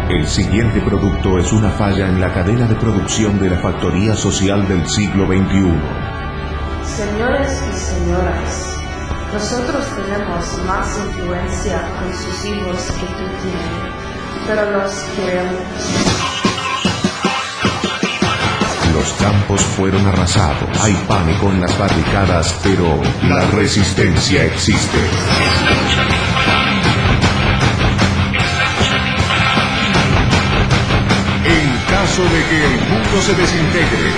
El siguiente producto es una falla en la cadena de producción de la factoría social del siglo XXI. Señores y señoras, nosotros tenemos más influencia con sus hijos que tú tienes, pero los queremos. Los campos fueron arrasados, hay pánico en las barricadas, pero la resistencia existe. En caso de que el mundo se desintegre,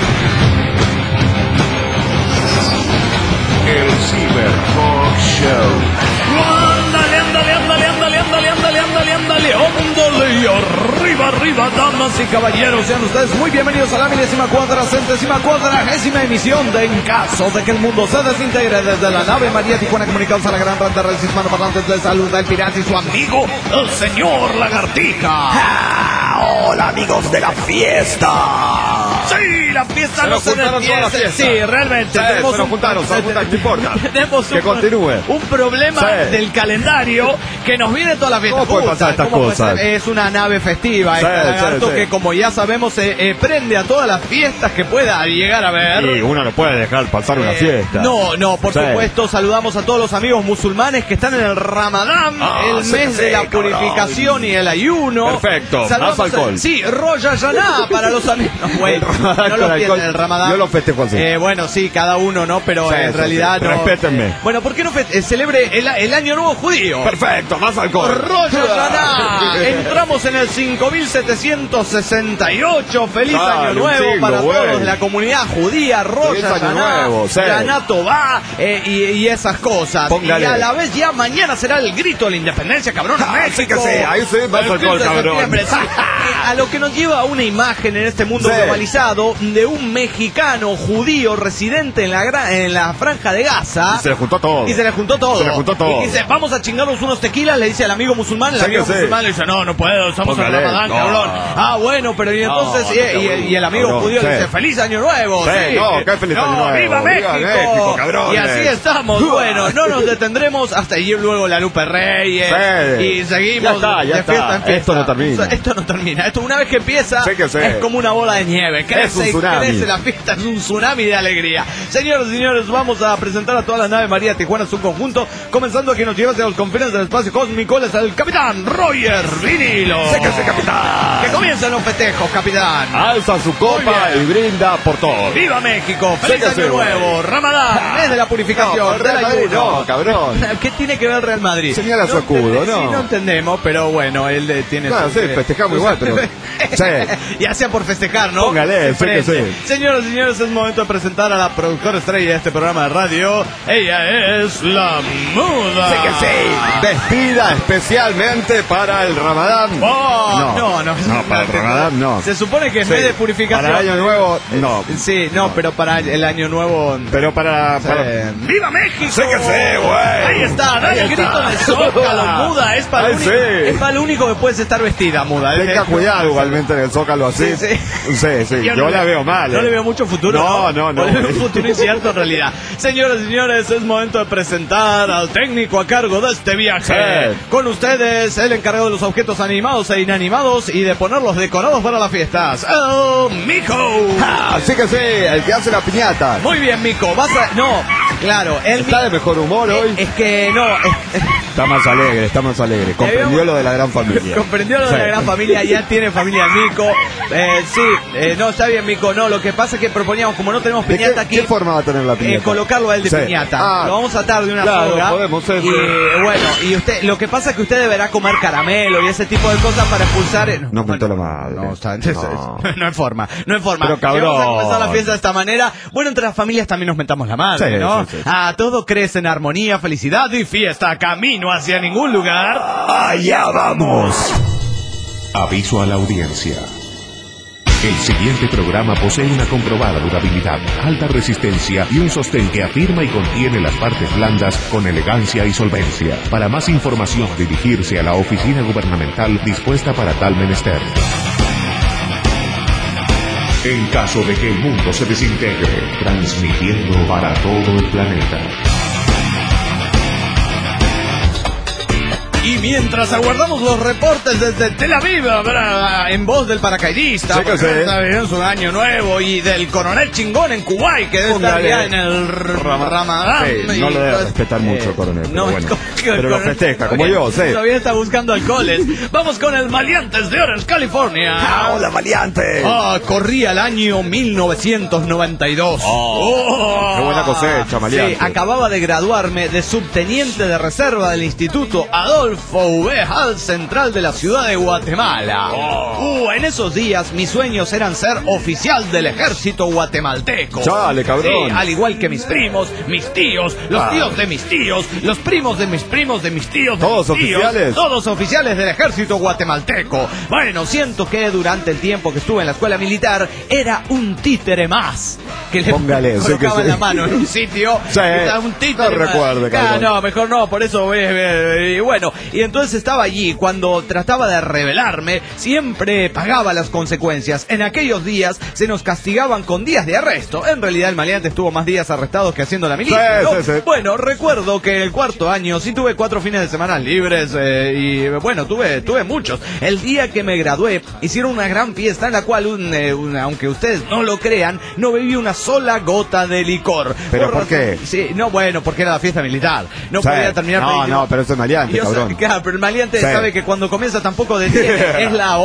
el Cyber Talk Show. Ándale, ándale, ándale, ándale, ándale, ándale, ándale, ándale, ándale, y arriba, arriba, damas y caballeros, sean ustedes muy bienvenidos a la 1440ª emisión de En Caso de que el Mundo se Desintegre, desde la nave María Tijuana, comunicados a la gran red de redes hispanoparlantes de salud del pirata y su amigo, el señor Lagartija. ¡Ah! ¡Hola, amigos de la fiesta! Sí, la fiesta no se detiene. Sí, realmente. Sí, tenemos se nos juntaron, no importa. Tenemos que continúe. Un problema del calendario que nos viene toda la fiesta. ¿Cómo puede pasar estas cosas? Es una nave festiva, que como ya sabemos prende a todas las fiestas que pueda llegar a ver. Y uno no puede dejar pasar una fiesta. No, por supuesto, saludamos a todos los amigos musulmanes que están en el Ramadán, el mes de la purificación y el ayuno. Perfecto, saludamos más alcohol. Sí, Rosh Hashanah para los amigos. Bueno, no lo tienen el Ramadán. Yo lo festejo así. Bueno, sí, cada uno, ¿no? Pero en realidad no. Respétenme. Bueno, ¿por qué no celebre el año nuevo judío? Perfecto, más alcohol. Rosh Hashanah. Entramos en el 5768. Feliz año nuevo para todos de la comunidad judía. Rosh Hashanah, Shana Tová y esas cosas. Póngale. Y a la vez ya mañana será el grito de la independencia, cabrón. Sí que sí, ahí sí, más alcohol, cabrón. A lo que nos lleva a una imagen en este mundo globalizado de un mexicano judío residente en la franja de Gaza. Y se le juntó todo. Y dice, vamos a chingarnos unos tequilas, le dice al amigo musulmán. El amigo musulmán le dice, no puedo, estamos en Ramadán, cabrón. Ah, bueno, pero y entonces, y el amigo judío le dice, feliz año nuevo. Qué feliz año nuevo. ¡Viva México! Cabrón. Y así estamos. Bueno, no nos detendremos hasta ir luego la Lupe Reyes. Y seguimos ya de fiesta en fiesta. Esto no termina. Esto una vez que empieza es como una bola de nieve. Crece la fiesta, es un tsunami de alegría. Señores y señores, vamos a presentar a toda la nave María Tijuana, su conjunto, comenzando a que nos lleva hacia los confines del espacio cósmico. Es el capitán Roger Vinilo. Séquese, capitán. Que comiencen los festejos, capitán. Alza su copa y brinda por todo. ¡Viva México! ¡Feliz año nuevo! Ramadán, mes de la purificación, del ayuno. No, cabrón. ¿Qué tiene que ver el Real Madrid? Señala su escudo, ¿no? Sí, no entendemos, pero bueno, él tiene... Claro, sí, festejamos igual, pero... Ya sea por festejar, ¿no? Póngale, sí que sí. Señoras y señores, es momento de presentar a la productora estrella de este programa de radio. Ella es la Muda. Sí que sí. Vestida especialmente para el Ramadán. No, para el Ramadán no. Se supone que en vez de purificación... Para el año nuevo, no. Sí, no, pero para el año nuevo... Pero para... ¡Viva México! Sí que sí, güey. Ahí está, dale el grito del Zócalo, Muda. Es para lo único que puedes estar vestida, Muda. Tenga cuidado igualmente en el Zócalo así. Sí. Yo la veo mal. No le veo mucho futuro. No. Le veo un futuro incierto en realidad. Señoras y señores, es momento de presentar al técnico a cargo de este viaje. Con ustedes, el encargado de los objetos animados e inanimados y de ponerlos decorados para las fiestas, el Mico. Sí que sí, el que hace la piñata. Muy bien, Mico. Claro, él está de mejor humor hoy. Es que no. Está más alegre. Comprendió lo de la gran familia. Comprendió lo de la gran familia, ya tiene familia Mico. No, está bien, Mico. No, lo que pasa es que proponíamos, como no tenemos piñata aquí. ¿Qué forma va a tener la piñata? Colocarlo a él de piñata. Lo vamos a atar de una soga. Podemos ser. Y usted, lo que pasa es que usted deberá comer caramelo y ese tipo de cosas para expulsar. No mentó la madre. No hay forma. Pero cabrón. Vamos a empezar la fiesta de esta manera. Bueno, entre las familias también nos mentamos la madre, ¿no? Sí. Todo crece en armonía, felicidad y fiesta. Camino hacia ningún lugar. ¡Allá vamos! Aviso a la audiencia. El siguiente programa posee una comprobada durabilidad, alta resistencia y un sostén que afirma y contiene las partes blandas con elegancia y solvencia. Para más información, dirigirse a la oficina gubernamental dispuesta para tal menester. En caso de que el mundo se desintegre, transmitiendo para todo el planeta. Y mientras aguardamos los reportes desde Tel Aviv, en voz del paracaidista, sí, es un año nuevo, y del coronel chingón en Kuwait, que debe estar ya en el Ramadán. Sí, no lo debe respetar mucho el coronel, no, pero, bueno, pero lo festeja, como yo, sí. Todavía está buscando alcoholes. Vamos con el Maleantes de Orange, California. ¡Hola, Maleantes! Corría el año 1992. ¡Qué buena cosecha, Maleantes! Sí, acababa de graduarme de subteniente de reserva del Instituto Adolfo V. Hall Central de la ciudad de Guatemala. En esos días mis sueños eran ser oficial del ejército guatemalteco. ¡Chale, cabrón! Sí, al igual que mis primos, mis tíos, los tíos de mis tíos, los primos de mis primos, de mis tíos, de ¿todos mis tíos, oficiales? Todos oficiales del ejército guatemalteco. Bueno, siento que durante el tiempo que estuve en la escuela militar era un títere más. Que le colocaban la mano en un sitio. Sí, un títere no recuerdo. No, mejor no, por eso. Y bueno, y entonces estaba allí. Cuando trataba de rebelarme, siempre pagaba las consecuencias. En aquellos días se nos castigaban con días de arresto. En realidad el maleante estuvo más días arrestados que haciendo la milicia, ¿no? Sí. Bueno, recuerdo que el cuarto año sí tuve 4 fines de semana libres, y bueno, tuve muchos. El día que me gradué hicieron una gran fiesta en la cual, aunque ustedes no lo crean, no bebí una sola gota de licor. ¿Pero por qué? Sí, no, bueno, porque era la fiesta militar. No podía terminar. No, pero eso es maleante, cabrón. Claro, pero el maleante sabe que cuando comienza tampoco de nieve es la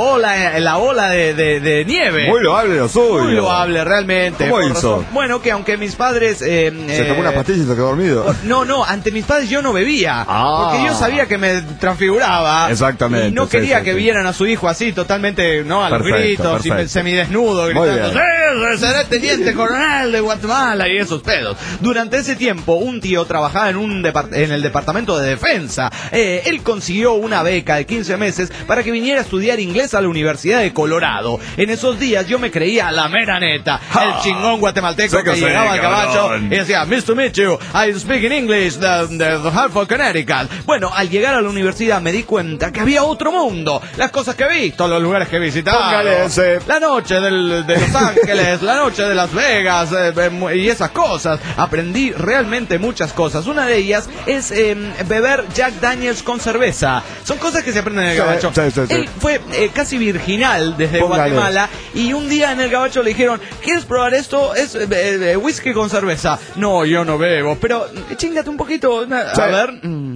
ola de nieve. Muy loable lo suyo. Muy loable, realmente. ¿Cómo hizo? Bueno, que aunque mis padres... se tomó una pastilla y se quedó dormido. No, ante mis padres yo no bebía. Porque yo sabía que me transfiguraba. Exactamente. Y no quería que vieran a su hijo así, totalmente, ¿no? A los gritos, semidesnudo, gritando, seré teniente coronel de Guatemala y esos pedos. Durante ese tiempo, un tío trabajaba en el departamento de defensa. Él consiguió una beca de 15 meses para que viniera a estudiar inglés a la Universidad de Colorado. En esos días yo me creía la mera neta, el chingón guatemalteco que llegaba al caballo y decía, Mr. to meet you, I speak in English, the Hartford, Connecticut. Bueno, al llegar a la universidad me di cuenta que había otro mundo, las cosas que he visto, los lugares que he visitado, la noche de Los Ángeles, la noche de Las Vegas, y esas cosas. Aprendí realmente muchas cosas. Una de ellas es beber Jack Daniels con cerveza. Son cosas que se aprenden en el gabacho. Él fue casi virginal desde Guatemala, y un día en el gabacho le dijeron, ¿quieres probar esto? Es whisky con cerveza. No, yo no bebo, pero chíngate un poquito, a ver.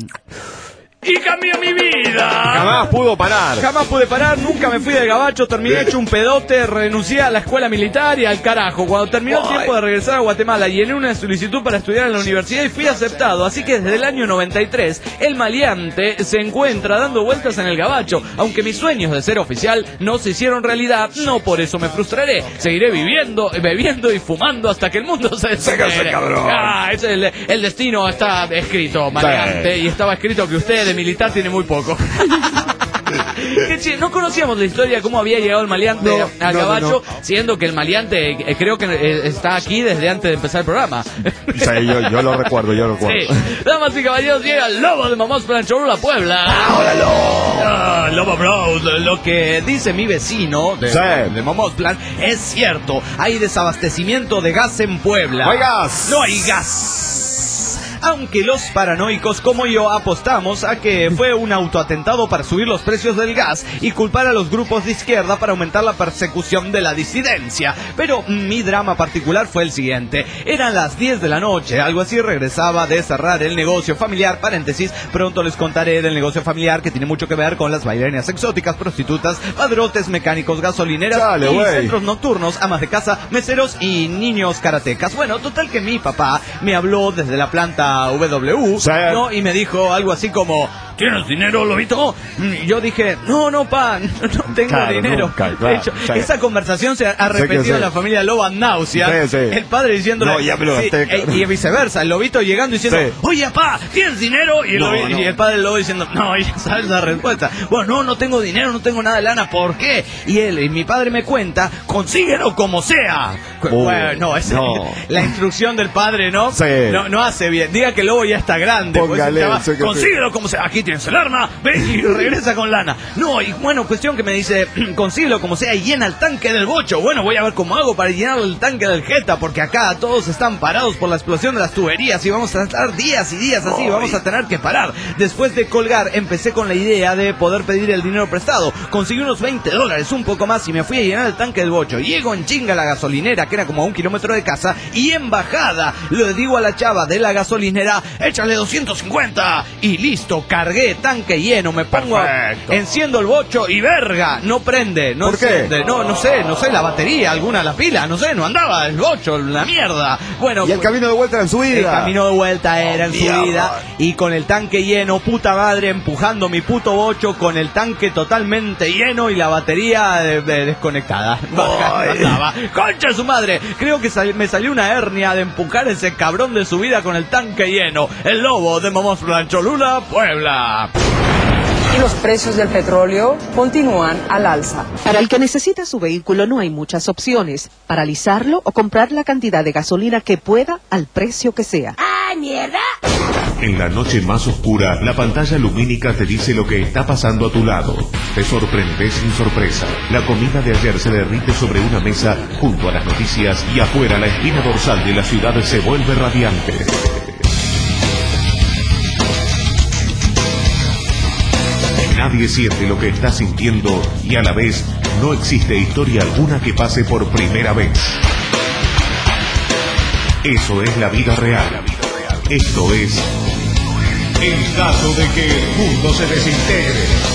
Y cambió mi vida. Jamás pude parar, nunca me fui del gabacho, terminé hecho un pedote, renuncié a la escuela militar y al carajo. Cuando terminó el tiempo de regresar a Guatemala, llené una solicitud para estudiar en la universidad y fui aceptado. Así que desde el año 93, el maleante se encuentra dando vueltas en el gabacho. Aunque mis sueños de ser oficial no se hicieron realidad, no por eso me frustraré. Seguiré viviendo, bebiendo y fumando hasta que el mundo se desintegre. El destino está escrito, maleante, y estaba escrito que usted de militar tiene muy poco. No conocíamos la historia de cómo había llegado el maleante al gabacho, siendo que el maleante creo que está aquí desde antes de empezar el programa. Sí, yo lo recuerdo. Sí. Damas y caballeros, llega el lobo de Momós Plan, Cholula, Puebla. Lobo Bros, lo que dice mi vecino de Momós Plan es cierto. Hay desabastecimiento de gas en Puebla. No hay gas. No hay gas. Aunque los paranoicos como yo apostamos a que fue un autoatentado para subir los precios del gas y culpar a los grupos de izquierda para aumentar la persecución de la disidencia. Pero mi drama particular fue el siguiente. Eran las 10 de la noche, algo así. Regresaba de cerrar el negocio familiar, paréntesis, pronto les contaré del negocio familiar que tiene mucho que ver con las bailarinas exóticas, prostitutas, padrotes, mecánicos, gasolineras centros nocturnos, amas de casa, meseros y niños karatecas. Bueno, total que mi papá me habló desde la planta W, ¿no? Y me dijo algo así como, ¿tienes dinero, lobito? Y yo dije, no, pa, no tengo dinero. Nunca, de hecho, esa conversación se ha repetido en la familia Lobo ad nauseam. El padre diciéndole, no, ya me lo gasté, y viceversa, el lobito llegando diciendo, oye, pa, ¿tienes dinero? Y el padre Lobo diciendo, no, ya sabes la respuesta. Bueno, no tengo dinero, no tengo nada de lana, ¿por qué? Y mi padre me cuenta, consíguelo como sea. Bueno, la instrucción del padre, ¿no? Sí. No hace bien. Diga que el lobo ya está grande. Póngale, consíguelo como sea. Aquí tienes el arma. Ven y regresa con lana. No, y bueno, cuestión que me dice, consíguelo como sea y llena el tanque del bocho. Bueno, voy a ver cómo hago para llenar el tanque del Jetta, porque acá todos están parados por la explosión de las tuberías y vamos a estar días y días así. Vamos a tener que parar. Después de colgar, empecé con la idea de poder pedir el dinero prestado. Conseguí unos $20, un poco más, y me fui a llenar el tanque del bocho. Llego en chinga a la gasolinera, que era como a 1 kilómetro de casa, y en bajada le digo a la chava de la gasolinera, échale 250, y listo, cargué, tanque lleno, me pongo, enciendo el bocho y verga, no prende, no enciende, no sé, la batería, alguna la pila, no sé, no andaba el bocho, la mierda. Bueno, y el camino de vuelta era en subida. El camino de vuelta era en subida, y con el tanque lleno, puta madre, empujando mi puto bocho con el tanque totalmente lleno y la batería desconectada. Andaba. ¡Concha su madre! Creo que me salió una hernia de empujar ese cabrón de subida con el tanque lleno. El lobo de Momoshua, Cholula, Puebla. Y los precios del petróleo continúan al alza. Para el que necesita su vehículo no hay muchas opciones. Paralizarlo o comprar la cantidad de gasolina que pueda al precio que sea. ¡Ah, mierda! En la noche más oscura, la pantalla lumínica te dice lo que está pasando a tu lado. Te sorprendes sin sorpresa. La comida de ayer se derrite sobre una mesa junto a las noticias y afuera la espina dorsal de la ciudad se vuelve radiante. Nadie siente lo que está sintiendo y a la vez no existe historia alguna que pase por primera vez. Eso es la vida real. Esto es en caso de que el mundo se desintegre.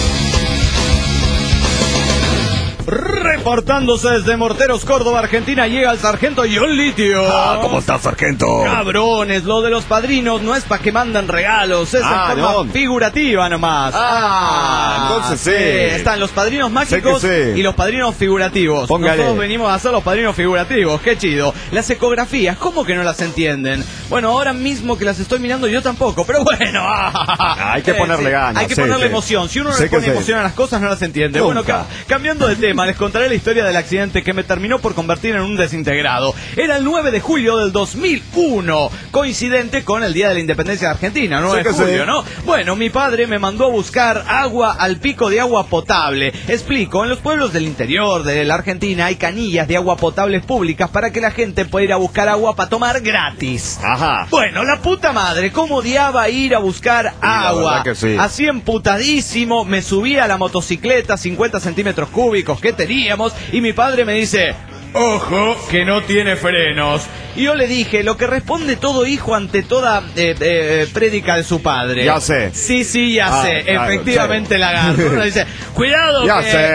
Reportándose desde Morteros, Córdoba, Argentina, llega el sargento John Litio. ¿Cómo está, sargento? Cabrones, lo de los padrinos no es para que mandan regalos, es en forma figurativa nomás. Entonces sí. Están los padrinos mágicos y los padrinos figurativos. Póngale. Nosotros venimos a hacer los padrinos figurativos, qué chido. Las ecografías, ¿cómo que no las entienden? Bueno, ahora mismo que las estoy mirando yo tampoco, pero bueno. Hay que ponerle ganas. Hay que ponerle emoción. Si uno no le pone emoción a las cosas, no las entiende. Nunca. Bueno, cambiando de tema, les contaré la historia del accidente que me terminó por convertir en un desintegrado. Era el 9 de julio del 2001, coincidente con el Día de la Independencia de Argentina, 9 de julio, ¿no? Bueno, mi padre me mandó a buscar agua al pico de agua potable. Explico, en los pueblos del interior de la Argentina hay canillas de agua potable públicas para que la gente pueda ir a buscar agua para tomar gratis. Ajá. Bueno, la puta madre, ¿cómo odiaba ir a buscar agua? Así emputadísimo, me subí a la motocicleta, 50 centímetros cúbicos que teníamos, y mi padre me dice, ojo, que no tiene frenos. Y yo le dije, lo que responde todo hijo ante toda prédica de su padre. Ya sé. Sí, ya sé. Claro, efectivamente, lagarto. Uno dice, cuidado,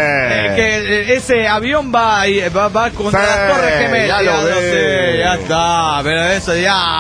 que ese avión va contra las Torres Gemelas. Ya está, pero eso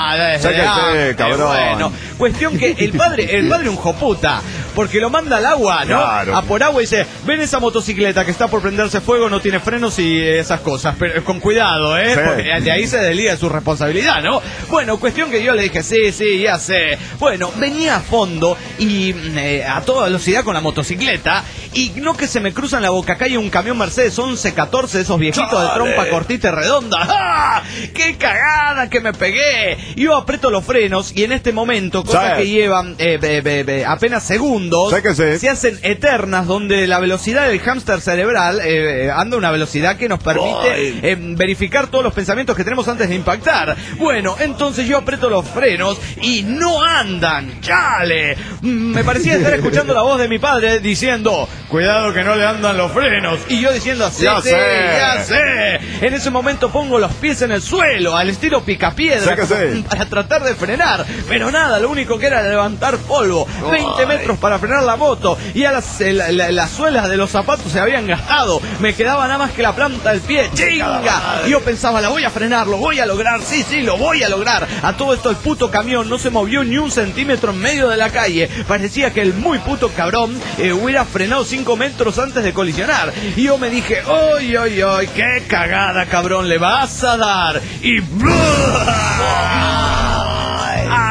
cabrón. Bueno, cuestión que el padre un joputa, porque lo manda al agua, ¿no? Claro. A por agua y dice, ven esa motocicleta que está por prenderse fuego, no tiene frenos y esas cosas, pero con cuidado, porque de ahí se desliga su responsabilidad, ¿no? Bueno, cuestión que yo le dije, sí, ya sé. Bueno, venía a fondo y a toda velocidad con la motocicleta, y no que se me cruza en la bocacalle un camión Mercedes 1114, esos viejitos de trompa cortita y redonda. ¡Ah! ¡Qué cagada que me pegué! Yo aprieto los frenos y en este momento, cosas que llevan apenas segundos, se hacen eternas, donde la velocidad del hámster cerebral anda a una velocidad que nos permite verificar todos los pensamientos que tenemos antes de impactar. Bueno, entonces yo aprieto los frenos y no andan. ¡Chale! Me parecía estar escuchando la voz de mi padre diciendo, cuidado que no le andan los frenos. Y yo diciendo, ya sé. En ese momento pongo los pies en el suelo, al estilo picapiedra, para tratar de frenar. Pero nada, lo único que era levantar polvo. 20 metros para frenar la moto. Y a las suelas de los zapatos se habían gastado. Me quedaba nada más que la planta del pie. ¡Chinga! Y yo pensaba, la voy a frenar, lo voy a lograr. Sí, lo voy a lograr. A todo esto el puto camión no se movió ni un centímetro en medio de la calle. Parecía que el muy puto cabrón hubiera frenado 5 metros antes de colisionar. Y yo me dije, ¡oy! ¡Qué cagada, cabrón, le vas a dar! Y... ¡a la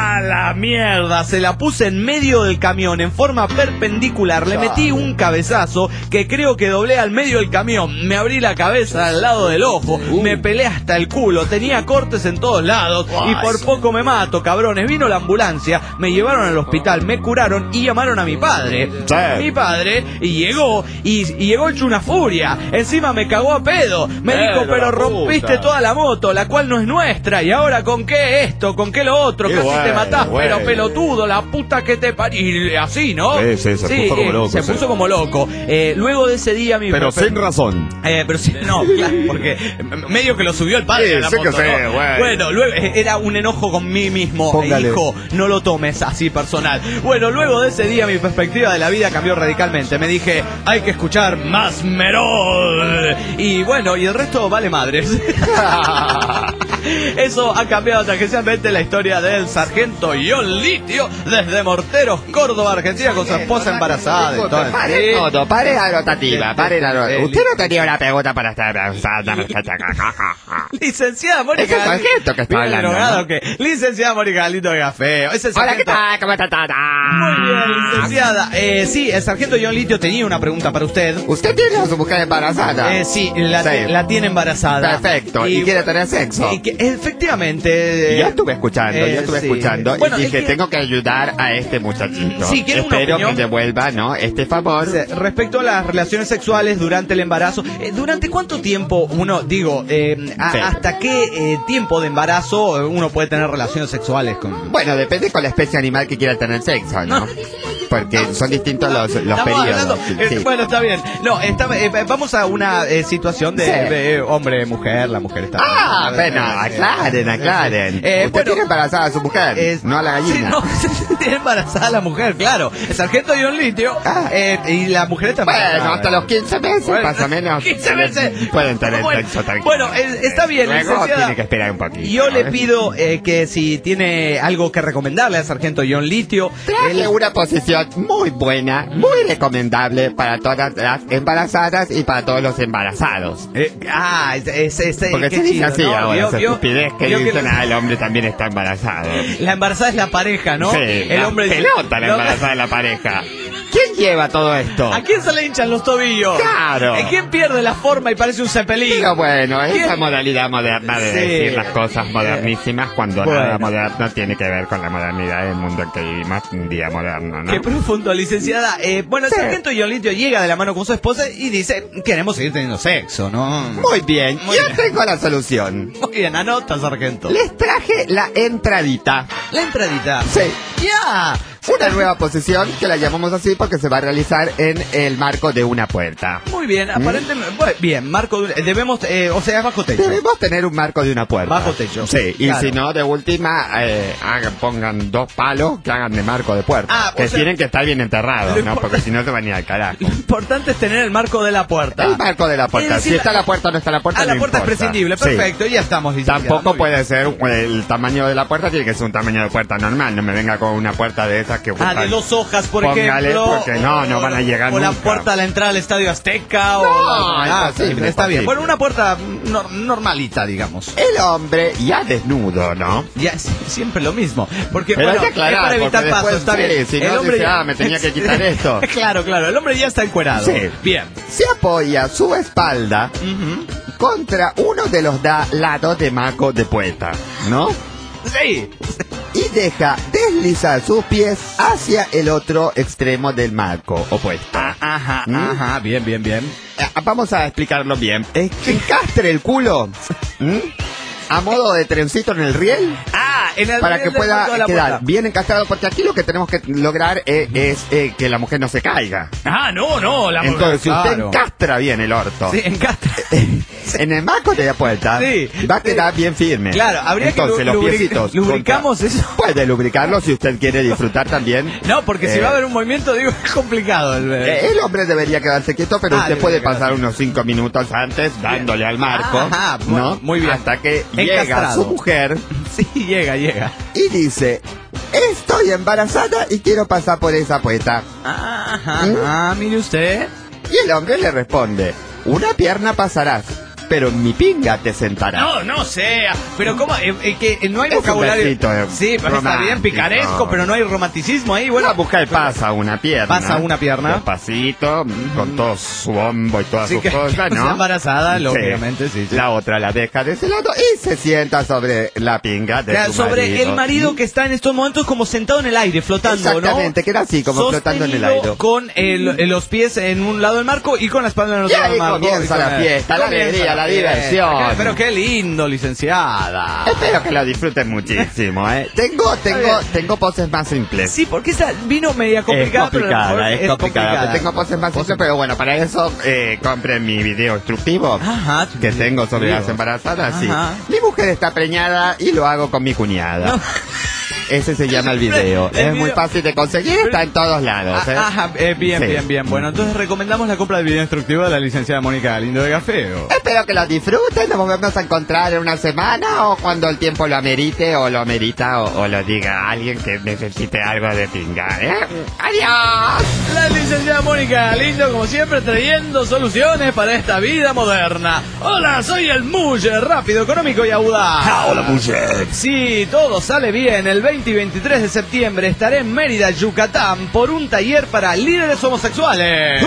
la mierda! Se la puse en medio del camión en forma perpendicular. Le metí un cabezazo que creo que doblé al medio del camión. Me abrí la cabeza al lado del ojo. Me pelé hasta el culo. Tenía cortes en todos lados. Y por poco me mato, cabrones. Vino la ambulancia, me llevaron al hospital, me curaron y llamaron a mi padre. Sí. Mi padre, y llegó hecho una furia. Encima me cagó a pedo. Me dijo, pero rompiste toda la moto, la cual no es nuestra. Y ahora, ¿con qué esto? ¿Con qué lo otro? Casi te matás, pero pelotudo, la puta que te parió. Y así, ¿no? Sí, se puso como loco. Se puso como loco. Luego de ese día mi... Pero sin razón. Pero sí, no, claro, porque medio que lo subió el padre a la moto, ¿no? Bueno, luego era un enojo con mí mismo. Póngale. Hijo, no lo tomes así personal. Bueno, luego de ese día mi perspectiva de la vida cambió radicalmente. Me dije, hay que escuchar más Merol. Y bueno, y el resto vale madres. Eso ha cambiado tangencialmente la historia del sargento John Litio desde Morteros, Córdoba, Argentina, con su esposa embarazada. Pare la rotativa, Usted no tenía una pregunta para estar embarazada. Licenciada Mónica. Es el sargento que está hablando, drogado, ¿no? ¿qué? Licenciada Mónica Galindo de Gafeo. Hola, ¿qué tal? ¿Cómo está? Muy bien, licenciada. Sí, el sargento John Litio tenía una pregunta para usted. ¿Usted tiene a su mujer embarazada? Sí, la tiene embarazada. Perfecto. ¿Y quiere tener sexo? Efectivamente. Ya estuve escuchando. Bueno, y dije, tengo que ayudar a este muchachito. Sí, quiero una Espero opinión. que devuelva, ¿no? Este favor. Respecto a las relaciones sexuales durante el embarazo, ¿durante cuánto tiempo hasta qué tiempo de embarazo uno puede tener relaciones sexuales con...? Bueno, depende con la especie animal que quiera tener sexo, ¿no? Porque son distintos los periodos. Sí. Bueno, está bien. No, vamos a una situación de hombre-mujer. La mujer está... Bueno, aclaren. Usted tiene embarazada a su mujer, no a la gallina. Sí, no, tiene embarazada a la mujer, claro. El sargento John Litio y la mujer está embarazada. Bueno, hasta los 15 meses, Bueno, más o menos. 15 meses. Pueden tener sexo tranquilo. Bueno, está bien, Luego licenciada. tiene que esperar un poquito. Yo le pido que si tiene algo que recomendarle al sargento John Litio... Traje una posición muy buena, muy recomendable para todas las embarazadas y para todos los embarazados. Porque se dice así ahora, esa estupidez que dicen, el hombre también está embarazado. La embarazada es la pareja, ¿no? Sí, el hombre pelota la embarazada de la pareja. ¿Quién lleva todo esto? ¿A quién se le hinchan los tobillos? Claro. ¿Quién pierde la forma y parece un cepelín? Pero bueno, esa modalidad moderna de decir las cosas modernísimas cuando nada moderno tiene que ver con la modernidad del mundo en que vivimos, un día moderno, ¿no? Qué profundo, licenciada. El sargento John Litio llega de la mano con su esposa y dice, queremos seguir teniendo sexo, ¿no? Muy bien, tengo la solución. Muy bien, anota, sargento. Les traje la entradita. La entradita. Sí. ¡Ya! Una nueva posición que la llamamos así porque se va a realizar en el marco de una puerta. Muy bien, aparentemente... Bien, marco... Debemos... bajo techo. Debemos tener un marco de una puerta. Bajo techo. Sí, y claro. si no, de última, pongan 2 palos que hagan de marco de puerta. Que tienen que estar bien enterrados, ¿no? Porque si no se van a ir al carajo. Lo importante es tener el marco de la puerta. El marco de la puerta. Es decir, si está la puerta o no está la puerta, la puerta es prescindible. Perfecto, ya estamos. Tampoco puede ser el tamaño de la puerta, tiene que ser un tamaño de puerta normal. No me venga con una puerta de esas que... de 2 hojas, por Póngale, ejemplo. Porque no van a llegar o nunca. la puerta a la entrada al Estadio Azteca. Está bien. Bueno, una puerta normalita, digamos. El hombre ya desnudo, ¿no? Ya es siempre lo mismo. Porque pero bueno, hay que aclarar, es para evitar pasos, está bien. Si no, dice, me tenía que quitar esto. Claro, el hombre ya está encuerado. Sí. Bien. Se apoya su espalda contra uno de los lados de marco de puerta, ¿no? Sí. Y deja deslizar sus pies hacia el otro extremo del marco opuesto. Ajá, bien. Vamos a explicarlo bien. Encastre el culo a modo de trencito en el riel. Para que pueda quedar bien encastrado, porque aquí lo que tenemos que lograr es que la mujer no se caiga. No, la mujer. Entonces, si usted encastra bien el orto. Sí, encastra. En el marco de la puerta va a quedar bien firme. Claro, habría entonces, los piecitos. ¿Lubricamos eso? Puede lubricarlo si usted quiere disfrutar también. No, porque si va a haber un movimiento, digo, es complicado. El hombre debería quedarse quieto, pero usted puede pasar unos 5 minutos antes dándole al marco. ¿no? Muy bien. Hasta que llega su mujer. Sí, llega. Y dice, estoy embarazada y quiero pasar por esa puerta. Mire usted. Y el hombre le responde, una pierna pasarás, pero en mi pinga te sentarás. No sea. Pero ¿cómo? Que no hay vocabulario. Sí, pero está bien picaresco, pero no hay romanticismo ahí. Bueno, la mujer pasa una pierna. Pasa una pierna. Despacito, con todo su bombo y todas sus cosas, ¿no? Está embarazada, obviamente, sí. La otra la deja de ese lado y se sienta sobre la pinga de su sobre marido. El marido que está en estos momentos como sentado en el aire, flotando, exactamente, queda así, como flotando en el aire. Con los pies en un lado del marco y con la espalda en el otro lado del marco. Y ahí comienza la fiesta, la alegría, la diversión. Pero qué lindo, licenciada. Espero que lo disfruten muchísimo, Tengo poses más simples. Sí, porque esa vino media complicada. Es complicada. Tengo poses más simples, pero bueno, para eso compren mi video instructivo que tengo sobre las embarazadas. Sí. Mi mujer está preñada y lo hago con mi cuñada. No. Ese se llama el video. Es muy fácil de conseguir, está en todos lados. Bien. Bueno, entonces recomendamos la compra del video instructivo de la licenciada Mónica Galindo de Gafeo. Espero que lo disfruten, nos volvemos a encontrar en una semana o cuando el tiempo lo amerite o lo amerita o lo diga alguien que necesite algo de pinga. ¡Adiós! La licenciada Mónica Galindo, como siempre, trayendo soluciones para esta vida moderna. Hola, soy el Mulle, rápido, económico y audaz. Hola, Mulle. Sí, todo sale bien. El 20 y 23 de septiembre estaré en Mérida, Yucatán, por un taller para líderes homosexuales.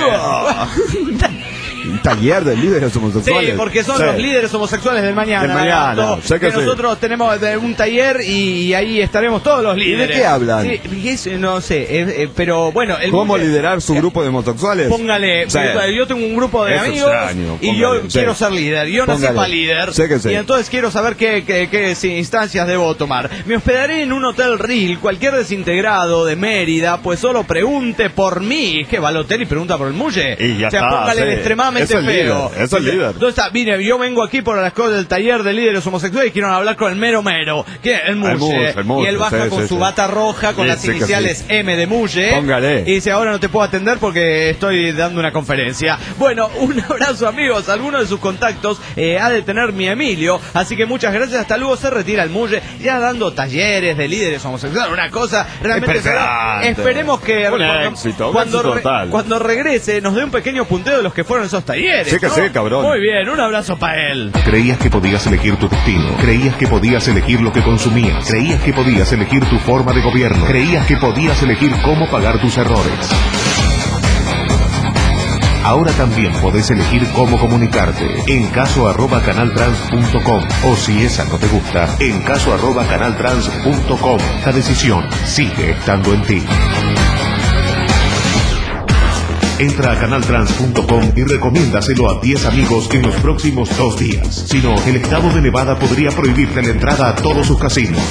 Un taller de líderes homosexuales. Sí, porque son los líderes homosexuales del mañana. Nosotros tenemos un taller y ahí estaremos todos los líderes. ¿Y de qué hablan? Sí, no sé, pero bueno. ¿Cómo liderar su grupo de homosexuales? Póngale, yo tengo un grupo de amigos y yo quiero ser líder. Yo nací para líder y entonces quiero saber qué instancias debo tomar. Me hospedaré en un hotel Ril. Cualquier desintegrado de Mérida, pues solo pregunte por mí. Que va al hotel y pregunta por el Mulle. Y ya está, póngale extremadamente feo. Es el líder. ¿Dónde está? Mire, yo vengo aquí por las cosas del taller de líderes homosexuales y quiero hablar con el mero. ¿Qué? El Mulle. Y él baja con su bata roja con las iniciales M de Mulle. Póngale. Y dice, ahora no te puedo atender porque estoy dando una conferencia. Bueno, un abrazo, amigos. Alguno de sus contactos ha de tener mi Emilio. Así que muchas gracias. Hasta luego. Se retira el Mulle ya dando talleres de líderes homosexuales. Una cosa realmente esperemos que cuando regrese nos dé un pequeño punteo de los que fueron esos talleres. Sí que sí, cabrón. Muy bien, un abrazo para él. Creías que podías elegir tu destino. Creías que podías elegir lo que consumías. Creías que podías elegir tu forma de gobierno. Creías que podías elegir cómo pagar tus errores. Ahora también podés elegir cómo comunicarte. En caso@canaltrans.com. O si esa no te gusta, en caso@canaltrans.com. La decisión sigue estando en ti. Entra a canaltrans.com y recomiéndaselo a 10 amigos en los próximos 2 días. Si no, el estado de Nevada podría prohibirte la entrada a todos sus casinos.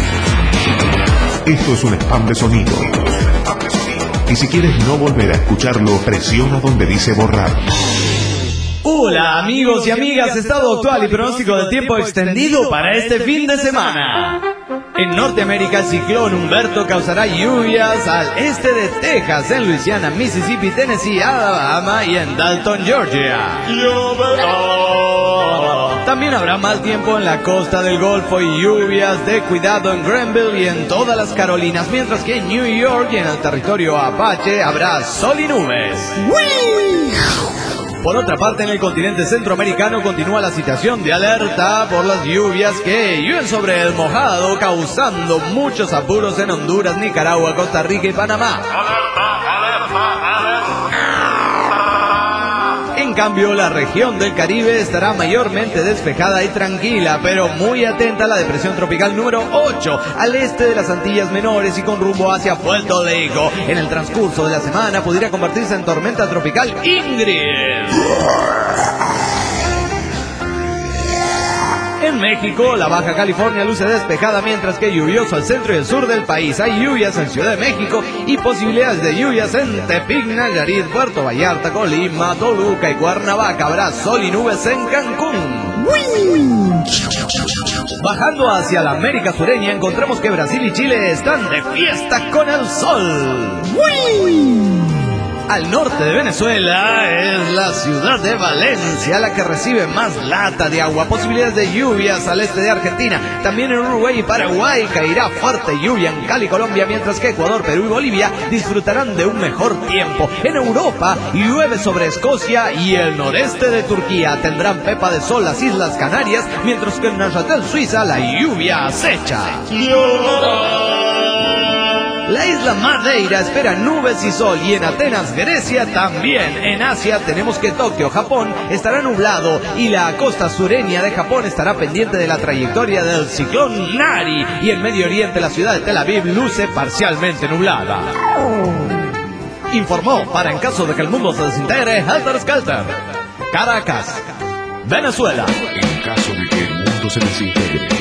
Esto es un spam de sonido. Y si quieres no volver a escucharlo, presiona donde dice borrar. Hola amigos y amigas, estado actual y pronóstico del tiempo extendido para este fin de semana. En Norteamérica, el ciclón Humberto causará lluvias al este de Texas, en Luisiana, Mississippi, Tennessee, Alabama y en Dalton, Georgia. También habrá mal tiempo en la costa del Golfo y lluvias de cuidado en Granville y en todas las Carolinas, mientras que en New York y en el territorio Apache habrá sol y nubes. Por otra parte, en el continente centroamericano continúa la situación de alerta por las lluvias que llueven sobre el mojado, causando muchos apuros en Honduras, Nicaragua, Costa Rica y Panamá. En cambio, la región del Caribe estará mayormente despejada y tranquila, pero muy atenta a la depresión tropical número 8 al este de las Antillas Menores y con rumbo hacia Puerto Rico. En el transcurso de la semana pudiera convertirse en tormenta tropical Ingrid. En México, la Baja California luce despejada, mientras que lluvioso al centro y el sur del país. Hay lluvias en Ciudad de México y posibilidades de lluvias en Tepic, Nayarit, Puerto Vallarta, Colima, Toluca y Cuernavaca. Habrá sol y nubes en Cancún. Bajando hacia la América sureña, encontramos que Brasil y Chile están de fiesta con el sol. Al norte de Venezuela es la ciudad de Valencia la que recibe más lata de agua. Posibilidades de lluvias al este de Argentina. También en Uruguay y Paraguay caerá fuerte lluvia en Cali, Colombia, mientras que Ecuador, Perú y Bolivia disfrutarán de un mejor tiempo. En Europa llueve sobre Escocia y el noreste de Turquía. Tendrán pepa de sol las Islas Canarias, mientras que en Neuchâtel, Suiza, la lluvia acecha. La isla Madeira espera nubes y sol, y en Atenas, Grecia, también. En Asia tenemos que Tokio, Japón, estará nublado y la costa sureña de Japón estará pendiente de la trayectoria del ciclón Nari, y en Medio Oriente la ciudad de Tel Aviv luce parcialmente nublada. Informó, para en caso de que el mundo se desintegre, Helter Skelter. Caracas, Venezuela. En caso de que el mundo se desintegre.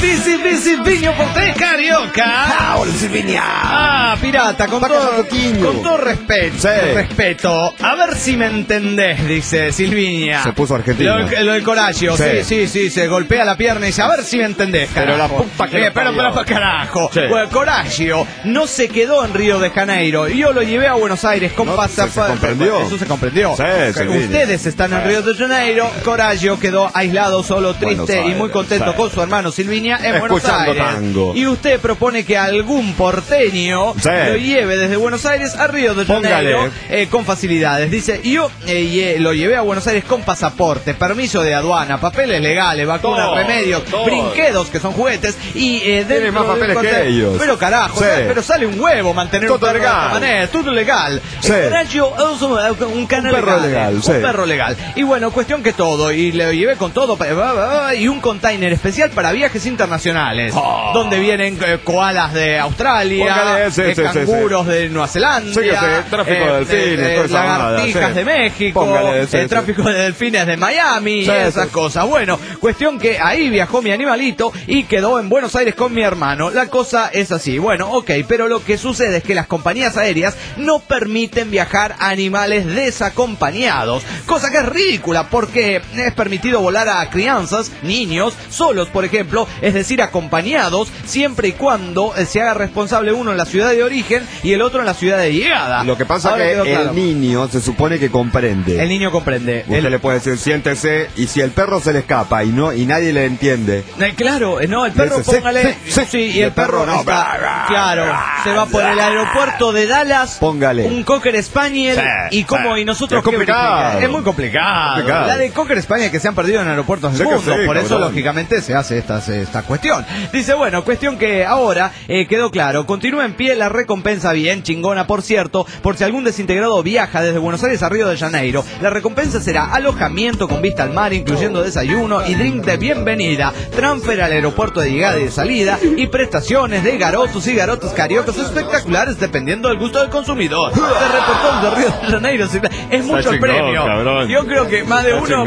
Silviño Porté, carioca. Hola, Silviña. Pirata, con todo respeto. A ver si me entendés, dice Silviña. Se puso argentino. Lo del Coraggio, sí, se golpea la pierna y dice, a ver si me entendés, carajo. Pero la puta que pero carajo. Sí. Bueno, Coraggio no se quedó en Río de Janeiro. Yo lo llevé a Buenos Aires con pasaporte. Eso se comprendió. Sí, ustedes están en Río de Janeiro. Coraggio quedó aislado, solo, triste y muy contento con su hermano Silviña en Buenos Aires. Tango. Y usted propone que algún porteño lo lleve desde Buenos Aires a Río de Janeiro con facilidades. Dice, yo lo llevé a Buenos Aires con pasaporte, permiso de aduana, papeles legales, vacunas, remedios, brinquedos que son juguetes y tiene más papeles que ellos. Pero carajo, pero sale un huevo mantener un perro de esta manera, todo legal. Coraggio es un perro legal. Un perro legal. Y bueno, cuestión que todo, y le llevé con todo y un container especial para viajes internacionales, donde vienen koalas de Australia, canguros de Nueva Zelanda, tráfico de delfines, lagartijas de México, tráfico de delfines de Miami, y esas cosas. Bueno, cuestión que ahí viajó mi animalito y quedó en Buenos Aires con mi hermano. La cosa es así, bueno, pero lo que sucede es que las compañías aéreas no permiten viajar a animales desacompañados, cosa que es ridícula, porque es permitido volar a crianzas, niños, solos, por ejemplo, es decir, acompañados, siempre y cuando se haga responsable uno en la ciudad de origen y el otro en la ciudad de llegada. Lo que pasa es que el niño se supone que comprende. El niño comprende. Usted le puede decir, siéntese, y si el perro se le escapa y nadie le entiende. Claro, no, el perro dice, póngale... Sí, y el perro no. Claro, se va por el aeropuerto de Dallas, póngale un Cocker Spaniel, y nosotros... Es complicado. Es muy complicado. La de Cocker Spaniel que se han perdido en aeropuertos del mundo, por eso lógicamente se hace esta cuestión. Dice, bueno, cuestión que ahora quedó claro, continúa en pie la recompensa bien chingona, por cierto, por si algún desintegrado viaja desde Buenos Aires a Río de Janeiro. La recompensa será alojamiento con vista al mar, incluyendo desayuno y drink de bienvenida, transfer al aeropuerto de llegada y de salida, y prestaciones de garotos y garotas cariocas espectaculares dependiendo del gusto del consumidor. Se reportó de Río de Janeiro. Es mucho el premio. Cabrón. Yo creo que más de uno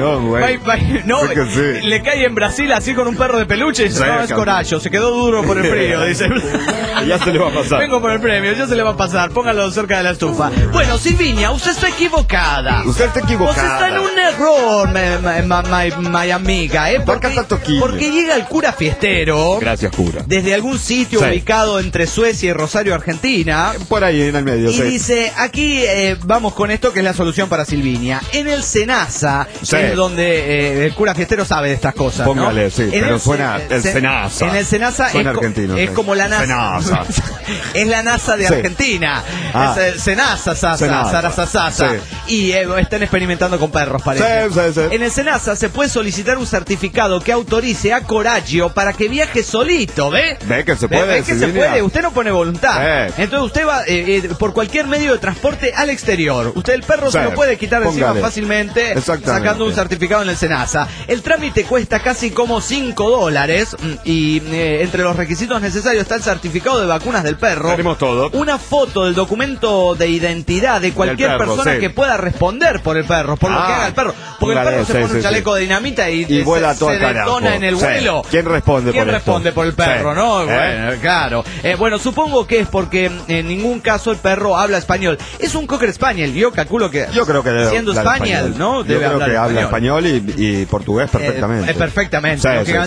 le cae en Brasil así con un perro de peluche y dice, no, es Coraggio, se quedó duro por el frío, dice. Ya se le va a pasar. Vengo por el premio, ya se le va a pasar, póngalo cerca de la estufa. Bueno, Silviña, usted está equivocada. Usted está equivocada. Usted está en un error, mi amiga, porque llega el cura fiestero. Gracias, cura. Desde algún sitio ubicado entre Suecia y Rosario, Argentina. Por ahí en el medio, y dice, aquí vamos con esto que es la solución para Silviña. En el Senasa, es donde el cura fiestero sabe de estas cosas. Póngale, ¿no? Pero suena el Senasa. En el Senasa es como la NASA. Es la NASA de Argentina. Es Senasa, Sarasasasa. Y están experimentando con perros, parece. En el Senasa se puede solicitar un certificado que autorice a Coraggio para que viaje solito, ¿ve? Ve que se puede. Ve que se puede, usted no pone voluntad. Entonces usted va por cualquier medio de transporte al exterior. Usted el perro se lo puede quitar encima fácilmente sacando un certificado en el Senasa. El trámite cuesta casi como $5 y entre los requisitos necesarios está el certificado de vacunas del perro. Tenemos todo. Una foto del documento de identidad de cualquier persona que pueda responder por el perro, por lo que haga el perro. Porque el perro se pone un chaleco de dinamita y vuela todo se detona en el vuelo. ¿Quién responde por el perro, no? Bueno, claro. Bueno, supongo que es porque en ningún caso el perro habla español. Es un Cocker Spaniel. Yo creo que siendo Spaniel, ¿no? Yo creo que habla español y portugués perfectamente. Perfectamente, lógicamente por la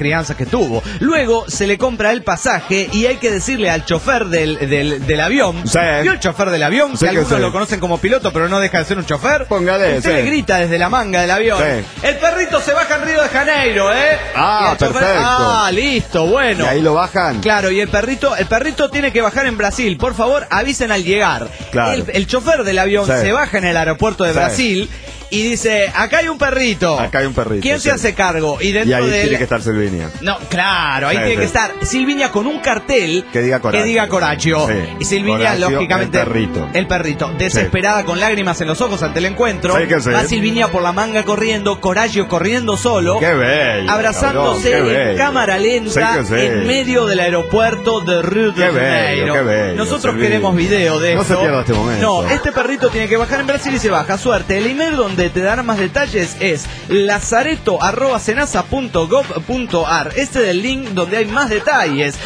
crianza que tuvo. Luego se le compra el pasaje y hay que decirle al chofer del avión, ¿vio el chofer del avión? Que algunos lo conocen como piloto, pero no deja de ser un chofer. Póngale, usted le grita desde la manga del avión, el perrito se baja en Río de Janeiro, perfecto. Listo, bueno. Y ahí lo bajan. Claro, y el perrito tiene que bajar en Brasil. Por favor, avisen al llegar. Claro. El chofer del avión se baja en el aeropuerto de Brasil y dice, acá hay un perrito. ¿Quién se hace cargo? Y ahí tiene que estar Silvinia. No, claro, ahí tiene que estar Silvinia con un cartel que diga Coraggio. Y Silvinia, Coraggio, lógicamente, el perrito, desesperada con lágrimas en los ojos ante el encuentro, va Silvinia por la manga corriendo, Coraggio corriendo solo, qué bello, abrazándose en cámara lenta en medio del aeropuerto de Río de Janeiro. Nosotros queremos video de esto. No se pierda este momento. No, este perrito tiene que bajar en Brasil y se baja. Suerte. El email donde te darán más detalles es lazareto@senasa.gov.ar. Este es el link donde hay más detalles.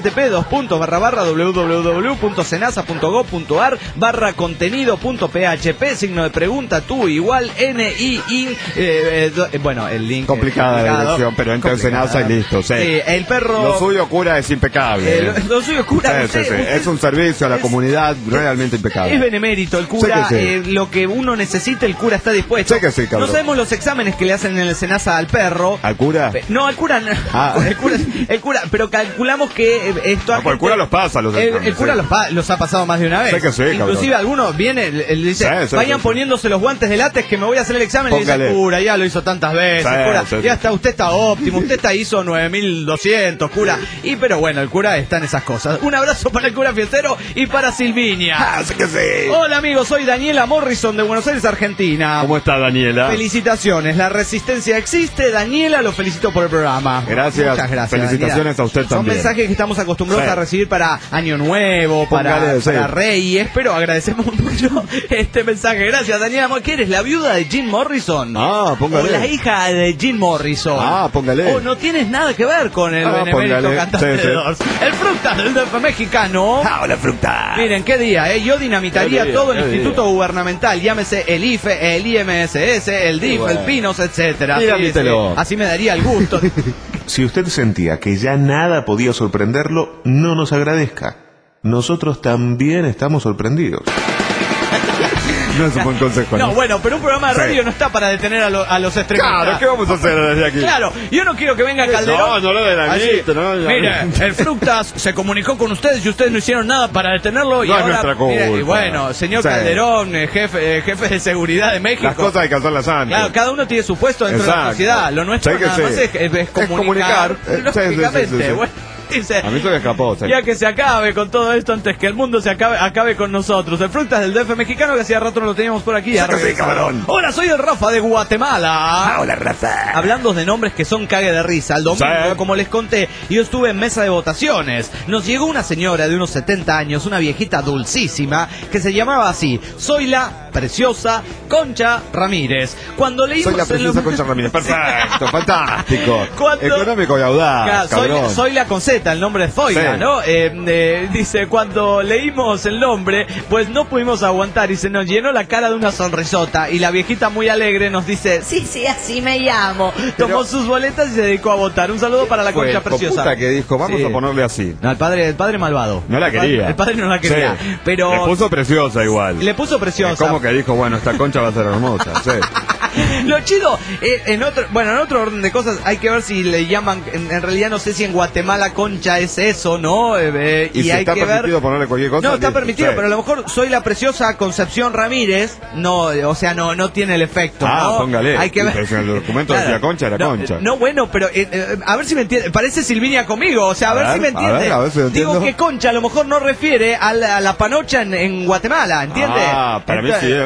http://www.senasa.gov.ar/contenido.php signo de pregunta tú igual NII. Bueno, el link complicada la dirección, pero entra en Senasa y listo. El perro. Lo suyo, cura, es impecable. Lo suyo, cura. Es un servicio a la comunidad realmente impecable. Es benemérito el cura. Lo que uno necesita, el cura está dispuesto. No sabemos los exámenes que le hacen en el Senasa al perro. ¿Al cura? No, al cura no. El cura, pero calculamos que esto... el cura los pasa los exámenes. El cura los ha pasado más de una vez. Inclusive algunos vienen, él dice, vayan poniéndose los guantes de látex que me voy a hacer el examen. Y dice, el cura, ya lo hizo tantas veces, cura, ya está, usted está óptimo, usted hizo 9200, cura. Pero bueno, el cura está en esas cosas. Un abrazo para el cura fiestero y para Silvinia. Hola amigos, soy Daniela Morrison de Buenos Aires, Argentina. ¿Cómo está Daniela? Felicitaciones, la resistencia existe. Daniela, lo felicito por el programa. Gracias. Muchas gracias. Felicitaciones Daniela. a usted también. Son mensajes que estamos acostumbrados a recibir para Año Nuevo, para Reyes, pero agradecemos mucho este mensaje. Gracias, Daniela. ¿Qué eres? ¿La viuda de Jim Morrison? Póngale. ¿O la hija de Jim Morrison? Póngale. ¿O no tienes nada que ver con el benemérito cantante de Doors? El Fructas del DF mexicano. Hola, Fructas. Miren, qué día, Yo dinamitaría todo el instituto gubernamental, llámese el IFE, el IMSS, el DIF, el PINOS, etcétera. Así me daría el gusto. Si usted sentía que ya nada podía sorprenderlo, no nos agradezca. Nosotros también estamos sorprendidos. No es un buen consejo. No, bueno, pero un programa de radio no está para detener a los extremistas. Claro, ¿qué vamos a hacer desde aquí? Claro, yo no quiero que venga Calderón. No lo de la Mire, el Fructas se comunicó con ustedes y ustedes no hicieron nada para detenerlo. Y ahora, es nuestra culpa. Y bueno, señor Calderón, jefe de seguridad de México. Las cosas hay que hacerlas antes. Claro, cada uno tiene su puesto dentro de la sociedad. Lo nuestro nada más es comunicar. Lógicamente, bueno. Dice, a mí se me escapó. Ya que se acabe con todo esto antes que el mundo se acabe con nosotros. El Fructas del DF mexicano, que hacía rato no lo teníamos por aquí. Hola, soy el Rafa de Guatemala. Hola, Rafa. Hablando de nombres que son cague de risa, el domingo, como les conté, yo estuve en mesa de votaciones. Nos llegó una señora de unos 70 años, una viejita dulcísima, que se llamaba así: Soy la preciosa Concha Ramírez. Cuando leímos Soy la preciosa Concha Ramírez. Perfecto, fantástico. Económico y audaz. Soy la Conceta, el nombre de Zoila, ¿no? Dice, cuando leímos el nombre, pues no pudimos aguantar y se nos llenó la cara de una sonrisota. Y la viejita muy alegre nos dice, sí, así me llamo. Tomó sus boletas y se dedicó a votar. Un saludo para la Concha preciosa. Puta que dijo, vamos a ponerle así. No, el padre malvado. No la quería. El padre no la quería. Pero le puso preciosa igual. Le puso preciosa. Como que dijo, bueno, esta Concha va a ser hermosa. Lo chido, en otro orden de cosas, hay que ver si le llaman, en realidad no sé si en Guatemala Concha es eso, ¿no? Y si hay está que permitido ponerle cualquier cosa. No, está permitido, pero a lo mejor Soy la preciosa Concepción Ramírez, no, o sea, no tiene el efecto, ¿no? Póngale. Hay que ver. En el documento decía Concha, era Concha. No, bueno, pero a ver si me entiende. Parece Silvinia conmigo, o sea, a ver si me entiende. A ver si digo que Concha a lo mejor no refiere a la panocha en Guatemala, ¿entiende? Para mí sí.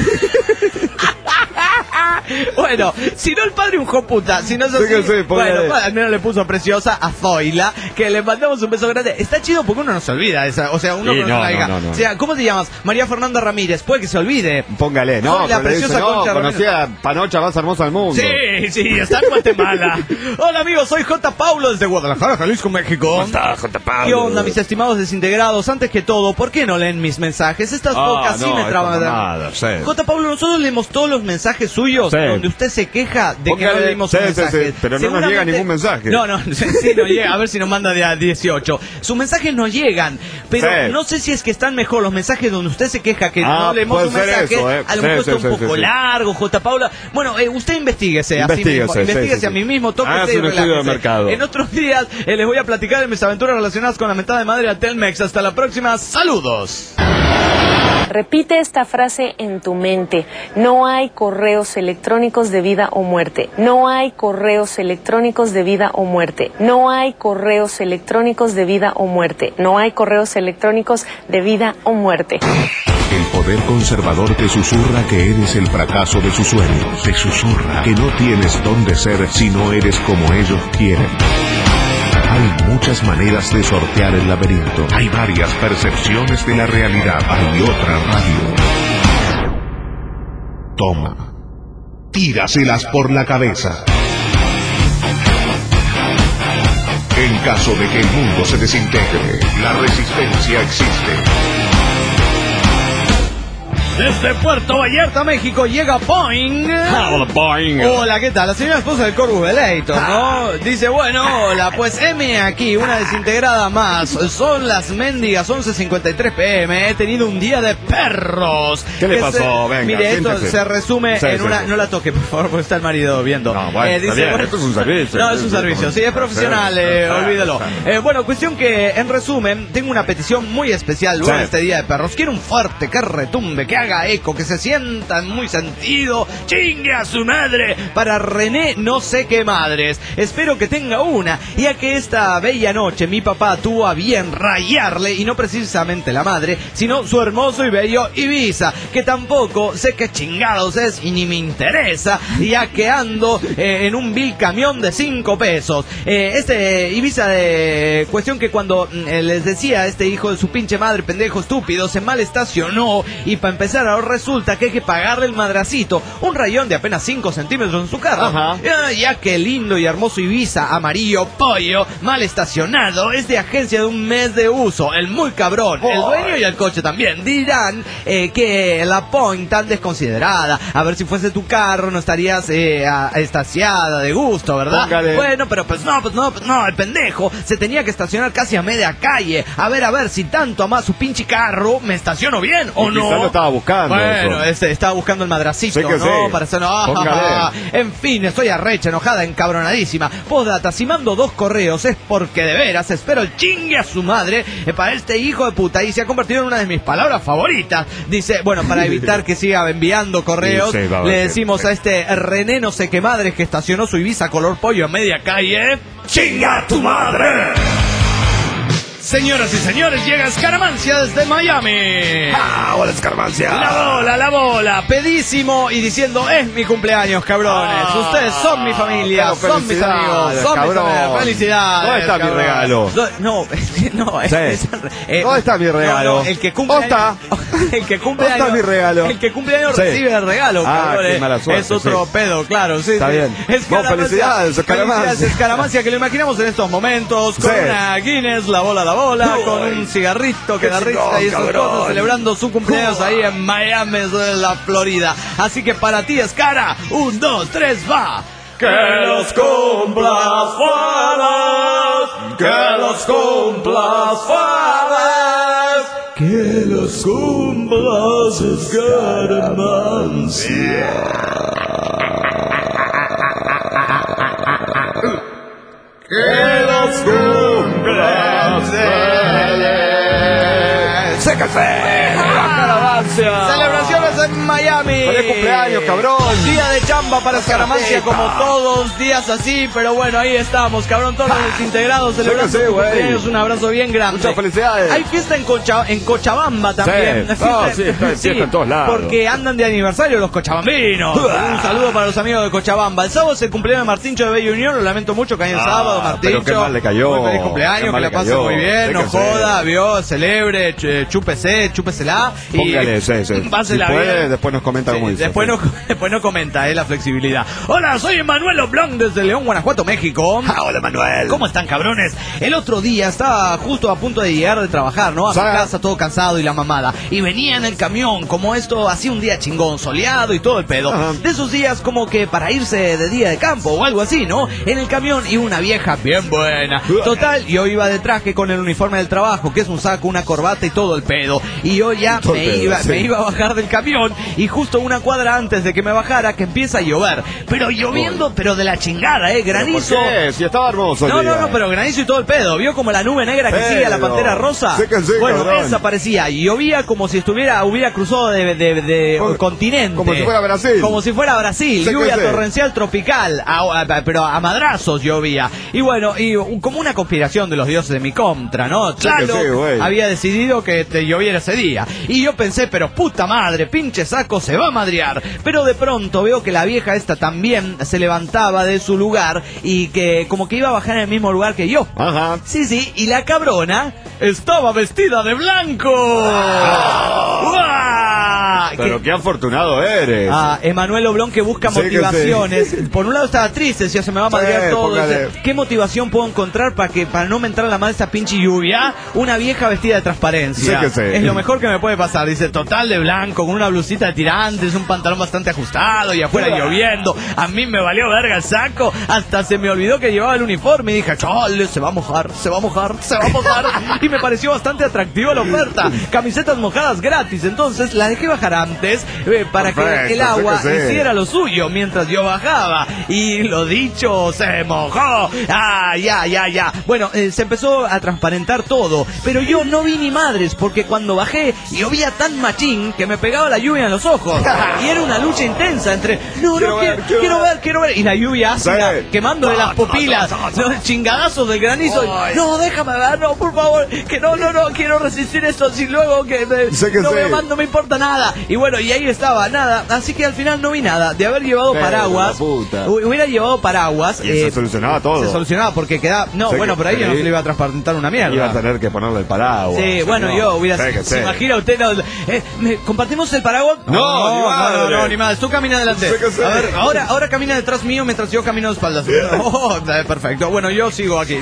Bueno, si no el padre un joputa, si no es así, bueno, al menos le puso preciosa a Zoila, que le mandamos un beso grande. Está chido porque uno no se olvida, o sea, uno no. O sea, ¿cómo te llamas? María Fernanda Ramírez, puede que se olvide. Póngale, la preciosa Concha conocía Panocha más hermosa del mundo. Sí, está en Guatemala. Hola amigos, soy J. Paulo desde Guadalajara, Jalisco, México. ¿Cómo está, J. Paulo? ¿Qué onda, mis estimados desintegrados? Antes que todo, ¿por qué no leen mis mensajes? Estas pocas sí me traban. J. Paulo, nosotros leemos todos los mensajes suyos donde usted usted se queja de que no leímos un mensaje. Pero no nos llega ningún mensaje. No, sí nos llega. A ver si nos manda de a 18. Sus mensajes nos llegan, pero no sé si es que están mejor los mensajes donde usted se queja que no leemos un mensaje. A lo mejor está un poco largo, J. Paula. Bueno, usted investíguese a sí mismo. Investíguese a mí mismo, tóquese y relájese. En otros días les voy a platicar de mis aventuras relacionadas con la mentada de madre a Telmex. Hasta la próxima. ¡Saludos! Repite esta frase en tu mente. No hay correos electrónicos de vida o muerte. No hay correos electrónicos de vida o muerte. No hay correos electrónicos de vida o muerte. No hay correos electrónicos de vida o muerte. El poder conservador te susurra que eres el fracaso de sus sueños. Te susurra que no tienes dónde ser si no eres como ellos quieren. Hay muchas maneras de sortear el laberinto. Hay varias percepciones de la realidad. Hay otra radio. Toma. Tíraselas por la cabeza. En caso de que el mundo se desintegre, la resistencia existe. Desde Puerto Vallarta, México, llega Boing. Hola, Boing. Hola, ¿qué tal? La señora esposa del Corvus Velator, ¿no? Dice, bueno, hola, pues M aquí, una desintegrada más. Son las mendigas 11:53 p.m. He tenido un día de perros. ¿Qué le pasó? Venga, mire, esto se resume en una... No la toque, por favor, porque está el marido viendo. No, bueno, dice, bueno, esto es un servicio. No, es un servicio, sí, es profesional, olvídelo. Bueno, cuestión que, en resumen, tengo una petición muy especial luego de este día de perros. Quiero un fuerte que retumbe, que haga eco, que se sienta muy sentido. ¡Chingue a su madre! Para René no sé qué madres. Espero que tenga una, ya que esta bella noche mi papá tuvo a bien rayarle, y no precisamente la madre, sino su hermoso y bello Ibiza, que tampoco sé qué chingados es y ni me interesa, ya que ando en un vil camión de 5 pesos. Este Ibiza de cuestión que cuando les decía a este hijo de su pinche madre, pendejo estúpido, se mal estacionó, y para empezar ahora resulta que hay que pagarle el madracito, un rayón de apenas 5 centímetros en su carro. Ya que lindo y hermoso Ibiza amarillo pollo mal estacionado es de agencia de un mes de uso, el muy cabrón, el dueño y el coche también. Dirán que la point tan desconsiderada, a ver si fuese tu carro no estarías estaciada de gusto, ¿verdad? Póngale. Bueno, pero pues no, el pendejo se tenía que estacionar casi a media calle. A ver si tanto ama su pinche carro, me estaciono bien o no. Lo estaba buscando. Bueno, estaba buscando el madracito, ¿no? Sí. Para hacer... En fin, estoy arrecha, enojada, encabronadísima. Postdata, si mando 2 correos es porque de veras espero el chingue a su madre para este hijo de puta, y se ha convertido en una de mis palabras favoritas. Dice, bueno, para evitar que siga enviando correos, le decimos a este René no sé qué madre que estacionó su Ibiza color pollo a media calle: ¡chinga a tu madre! Señoras y señores, llega Escaramancia desde Miami. Hola, Escaramancia. La bola, pedísimo y diciendo, es mi cumpleaños, cabrones. Ustedes son mi familia, son mis amigos, son mis amigos. Felicidades. ¿Dónde está mi regalo? No. ¿Dónde está mi regalo? El que cumple años. El que cumple años. ¿Dónde está mi regalo? El que cumple años recibe el regalo, cabrones. Qué mala suerte, es otro pedo, claro, sí. Está bien. Felicidades, Escaramancia. Escaramancia, que lo imaginamos en estos momentos con una Guinness, la bola, con un cigarrito que da risa y esas cosas, celebrando su cumpleaños ahí en Miami, la Florida. Así que para ti, Escara, 1, 2, 3, va. Que los cumplas feliz, que los cumplas feliz, que los cumplas, Escaramancia. Que los cumplas feliz. ¡Séquese! Celebraciones en Miami. ¡Feliz cumpleaños, cabrón! Día de chamba para Escaramancia, como todos, días así, pero bueno, ahí estamos, cabrón, todos los desintegrados celebrando su cumpleaños. Un abrazo bien grande. Muchas felicidades. Hay fiesta en Cochabamba también. Fiesta en todos lados. Porque andan de aniversario los cochabambinos. Un saludo para los amigos de Cochabamba. El sábado es el cumpleaños de Martincho de Bella Unión. Lo lamento mucho que haya el sábado, Martincho. Pero qué mal le cayó. Muy feliz cumpleaños, que la pase muy bien, no joda, celebre, chúpesela. Y Sí. Pásela si puede, bien. después nos comenta cómo dice. Después no comenta, la flexibilidad. Hola, soy Emanuel Oblong desde León, Guanajuato, México. Hola, Manuel. ¿Cómo están, cabrones? El otro día estaba justo a punto de llegar de trabajar, ¿no? A mi casa, todo cansado y la mamada. Y venía en el camión, como esto, hacía un día chingón, soleado y todo el pedo. Ajá. De esos días como que para irse de día de campo o algo así, ¿no? En el camión iba una vieja bien buena. Total, yo iba de traje con el uniforme del trabajo, que es un saco, una corbata y todo el pedo. Y yo ya me iba a bajar del camión y justo una cuadra antes de que me bajara que empieza a llover. Pero lloviendo, pero de la chingada, granizo. ¿Por qué? Si estaba hermoso. No, pero granizo y todo el pedo. ¿Vio como la nube negra que sigue a la Pantera Rosa? Sí, bueno, cabrón. esa parecía. Llovía como si hubiera cruzado de continente. Como si fuera Brasil. Como si fuera Brasil. Lluvia torrencial tropical. Pero a madrazos llovía. Y bueno, como una conspiración de los dioses de mi contra, ¿no? Claro, había decidido que te lloviera ese día. Y yo pensé, pero puta madre, pinche saco se va a madrear. Pero de pronto veo que la vieja esta también se levantaba de su lugar y que como que iba a bajar en el mismo lugar que yo. Ajá. Sí, y la cabrona estaba vestida de blanco. Pero qué afortunado eres. Emanuel Oblong que busca motivaciones. Por un lado estaba triste, si se me va a madrear todo. ¿Qué motivación puedo encontrar para no me entrar la madre esta pinche lluvia? Una vieja vestida de transparencia. Es lo mejor que me puede pasar. Dice, total de blanco, con una blusita de tirantes, un pantalón bastante ajustado y afuera lloviendo. A mí me valió verga el saco. Hasta se me olvidó que llevaba el uniforme y dije, chale, se va a mojar. Y me pareció bastante atractiva la oferta. Camisetas mojadas gratis. Entonces la dejé bajar antes para que el agua hiciera lo suyo mientras yo bajaba. Y lo dicho, se mojó. Ya. Bueno, se empezó a transparentar todo. Pero yo no vi ni madres porque cuando bajé llovía tan machín que me pegaba la lluvia en los ojos. Y era una lucha intensa entre quiero ver. Y la lluvia ácida quemándole las pupilas. Los chingadazos del granizo. No, déjame ver, no, por favor. Que no, quiero resistir esto. Si luego que no me importa nada. Y bueno, y ahí estaba, nada. Así que al final no vi nada. De haber llevado paraguas, hubiera llevado paraguas. Y se solucionaba todo. Se solucionaba porque quedaba. No, bueno, pero ahí yo no se le iba a transparentar una mierda. Iba a tener que ponerle el paraguas. Sí, bueno, yo hubiera. ¿Se imagina usted? ¿Compartimos el paraguas? No, ni más. Tú camina adelante. A ver, ahora camina detrás mío mientras yo camino de espaldas. Perfecto. Bueno, yo sigo aquí.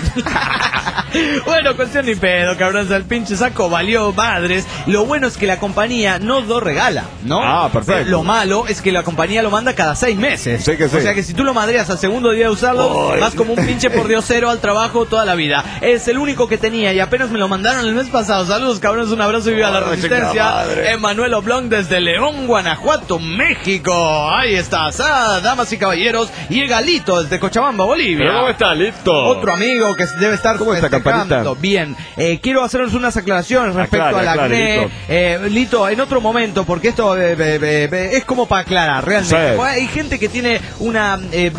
Bueno, cuestión ni pedo, cabrón. El pinche saco valió madres. Lo bueno es que la compañía no lo regala, ¿no? Perfecto. Lo malo es que la compañía lo manda cada 6 meses. O sea que si tú lo madreas al segundo día de usarlo, vas como un pinche pordiosero al trabajo toda la vida. Es el único que tenía y apenas me lo mandaron el mes pasado. Saludos, cabrones. Un abrazo y viva la resistencia. Emanuel Oblong desde León, Guanajuato, México. Ahí estás. Damas y caballeros. Llega Lito desde Cochabamba, Bolivia. ¿Cómo está, Lito? Otro amigo que debe estar campanita? Bien. Quiero hacerles unas aclaraciones respecto al acné. Lito, en otro momento, porque esto es como para aclarar, realmente. Sí. Hay gente que tiene una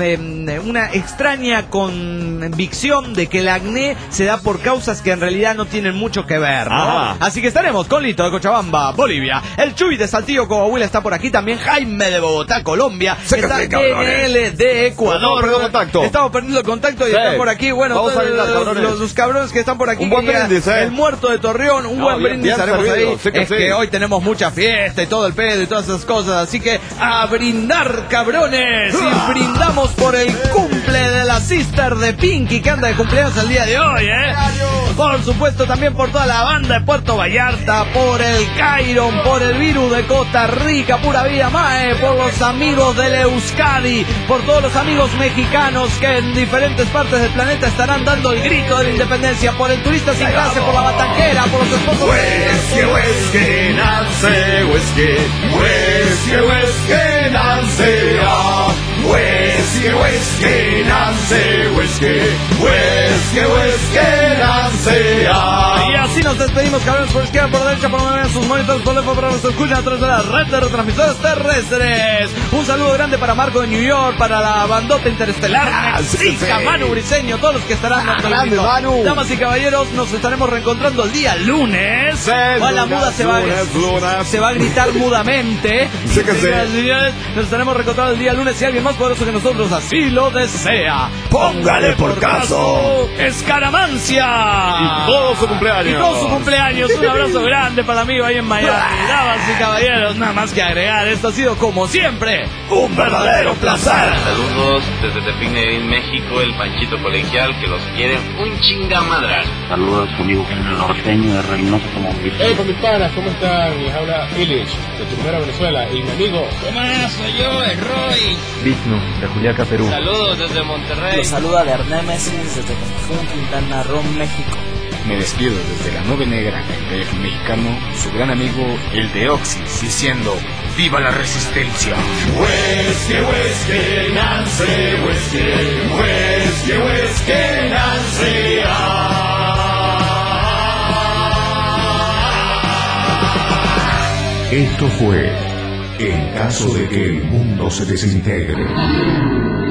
extraña convicción de que el acné se da por causas que en realidad no tienen mucho que ver, ¿no? Así que estaremos con Lito de Cochabamba, Bolivia. El Chuy de Saltillo, Coahuila está por aquí también. Jaime de Bogotá, Colombia. Está DNL de Ecuador. Estamos perdiendo el contacto y están por aquí. Bueno, vamos a brindar, los cabrones que están por aquí. Un buen brindis, El muerto de Torreón, un buen brindis haremos ahí. Que hoy tenemos mucha fiesta y todo el pedo y todas esas cosas. Así que a brindar, cabrones. Y brindamos por el cumple de la sister de Pinky que anda de cumpleaños el día de hoy, Por supuesto también por toda la banda de Puerto Vallarta, por el Cairon, por el Virus de Costa Rica, pura vida mae, por los amigos del Euskadi, por todos los amigos mexicanos que en diferentes partes del planeta estarán dando el grito de la independencia, por el turista sin clase, por la bataquera, por los esposos Whisky, Nancy, whisky, Nancy, whisky, Nancy. Y así nos despedimos, cabrones, por izquierda, por derecha, por la sus monitores, por lejos, para nos escuchan a través de la red de retransmisores terrestres. Un saludo grande para Marco de New York, para la bandota interestelar, Manu Briseño, todos los que estarán grande, Manu. Damas y caballeros, nos estaremos reencontrando el día lunes. La muda se va a gritar mudamente. Nos estaremos reencontrando el día lunes y alguien más poderoso que nosotros así lo desea. Póngale por caso. Escaramancia. Y todo su cumpleaños. Llegó su cumpleaños, un abrazo grande para el amigo ahí en Miami. Damas y caballeros, nada más que agregar, esto ha sido como siempre un verdadero placer. Saludos desde Tepín, México, el Panchito Colegial, que los quiere un chingamadral. Saludos conmigo en el norteño de Reynosa como Hey, con mis panas, ¿cómo están? Les habla Illich, de Primera Venezuela, y mi amigo. ¿Qué más? Soy yo, el Roy. Vigno, de Juliaca, Perú. Saludos desde Monterrey. Los saluda de Némesis desde Cancún, Quintana Roo, México. Me despido desde la Nube Negra, el DF mexicano, su gran amigo, el Deoxys, diciendo ¡viva la resistencia! Whisky, whisky, Nancy, whisky, whisky, whisky, Nancy. Esto fue En caso de que el mundo se desintegre.